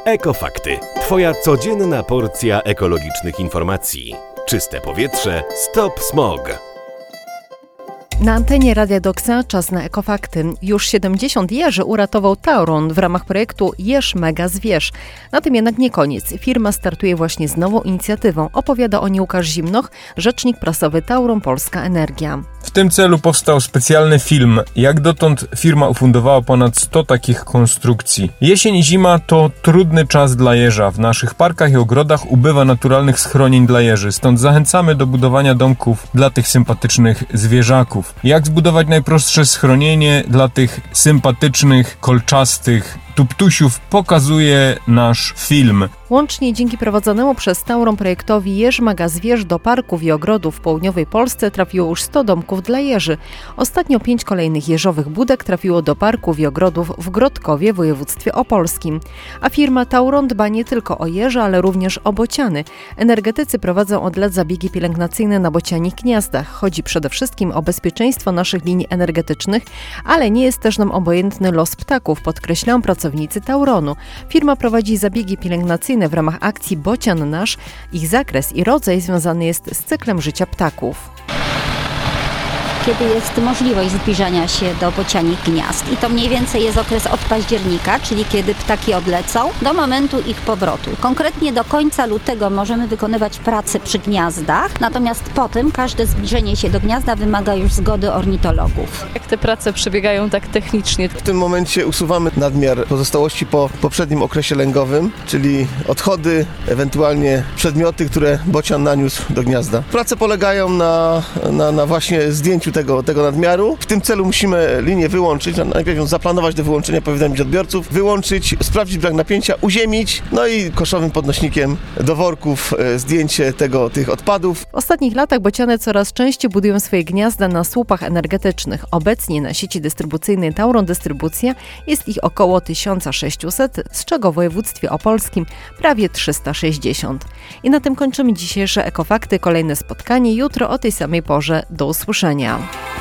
Ekofakty. Twoja codzienna porcja ekologicznych informacji. Czyste powietrze, stop smog. Na antenie Radia Doksa czas na Ekofakty. Już 70 jeży uratował Tauron w ramach projektu Jeż Mega Zwierz. Na tym jednak nie koniec. Firma startuje właśnie z nową inicjatywą. Opowiada o niej Łukasz Zimnoch, rzecznik prasowy Tauron Polska Energia. W tym celu powstał specjalny film. Jak dotąd firma ufundowała ponad 100 takich konstrukcji. Jesień i zima to trudny czas dla jeża. W naszych parkach i ogrodach ubywa naturalnych schronień dla jeży. Stąd zachęcamy do budowania domków dla tych sympatycznych zwierzaków. Jak zbudować najprostsze schronienie dla tych sympatycznych, kolczastych tuptusiów, pokazuje nasz film. Łącznie dzięki prowadzonemu przez Tauron projektowi Jeż Mega Zwierz do parków i ogrodów w południowej Polsce trafiło już 100 domków dla jeży. Ostatnio 5 kolejnych jeżowych budek trafiło do parków i ogrodów w Grodkowie w województwie opolskim. A firma Tauron dba nie tylko o jeże, ale również o bociany. Energetycy prowadzą od lat zabiegi pielęgnacyjne na bocianich gniazdach. Chodzi przede wszystkim o bezpieczeństwo naszych linii energetycznych, ale nie jest też nam obojętny los ptaków, podkreślają pracownicy Tauronu. Firma prowadzi zabiegi pielęgnacyjne w ramach akcji Bocian Nasz. Ich zakres i rodzaj związany jest z cyklem życia ptaków. Kiedy jest możliwość zbliżania się do bocianich gniazd. I to mniej więcej jest okres od października, czyli kiedy ptaki odlecą, do momentu ich powrotu. Konkretnie do końca lutego możemy wykonywać prace przy gniazdach, natomiast potem każde zbliżenie się do gniazda wymaga już zgody ornitologów. Jak te prace przebiegają tak technicznie? W tym momencie usuwamy nadmiar pozostałości po poprzednim okresie lęgowym, czyli odchody, ewentualnie przedmioty, które bocian naniósł do gniazda. Prace polegają na właśnie zdjęciu tego nadmiaru. W tym celu musimy linię wyłączyć, najpierw ją zaplanować do wyłączenia, powiadomić odbiorców, wyłączyć, sprawdzić brak napięcia, uziemić, no i koszowym podnośnikiem do worków zdjęcie tych odpadów. W ostatnich latach bociany coraz częściej budują swoje gniazda na słupach energetycznych. Obecnie na sieci dystrybucyjnej Tauron Dystrybucja jest ich około 1600, z czego w województwie opolskim prawie 360. I na tym kończymy dzisiejsze Ekofakty. Kolejne spotkanie jutro o tej samej porze. Do usłyszenia.